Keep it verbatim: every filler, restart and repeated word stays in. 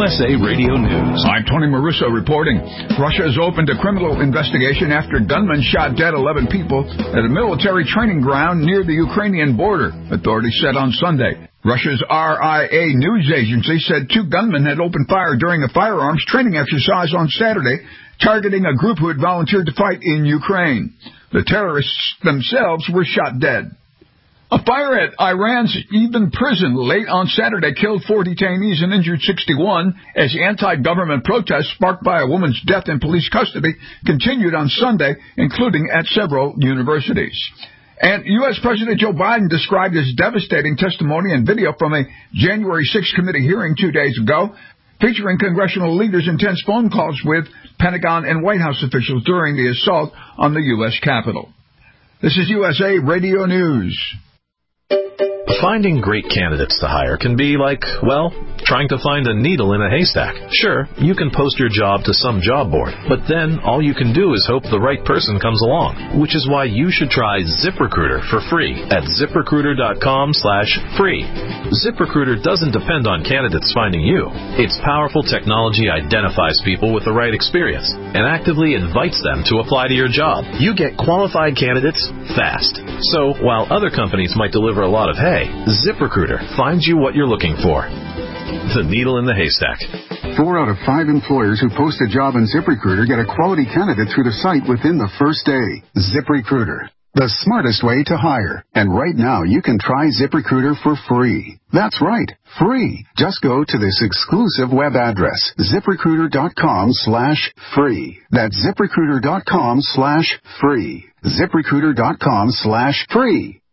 S A Radio News. I'm Tony Marusso reporting. Russia has opened a criminal investigation after gunmen shot dead eleven people at a military training ground near the Ukrainian border, authorities said on Sunday. Russia's R I A news agency said two gunmen had opened fire during a firearms training exercise on Saturday, targeting a group who had volunteered to fight in Ukraine. The terrorists themselves were shot dead. A fire at Iran's Evin prison late on Saturday killed four detainees and injured sixty-one as anti-government protests sparked by a woman's death in police custody continued on Sunday, including at several universities. And U S. President Joe Biden described his devastating testimony and video from a January sixth committee hearing two days ago, featuring congressional leaders' intense phone calls with Pentagon and White House officials during the assault on the U S. Capitol. This is U S A Radio News. Finding great candidates to hire can be like, well, trying to find a needle in a haystack. Sure, you can post your job to some job board, but then all you can do is hope the right person comes along, which is why you should try ZipRecruiter for free at ZipRecruiter.com slash free. ZipRecruiter doesn't depend on candidates finding you. Its powerful technology identifies people with the right experience and actively invites them to apply to your job. You get qualified candidates fast. So while other companies might deliver a lot of hay, ZipRecruiter finds you what you're looking for. The needle in the haystack. Four out of five employers who post a job on ZipRecruiter get a quality candidate through the site within the first day. ZipRecruiter, the smartest way to hire. And right now, you can try ZipRecruiter for free. That's right, free. Just go to this exclusive web address, ZipRecruiter.com slash free. That's ZipRecruiter.com slash free. ZipRecruiter.com slash free.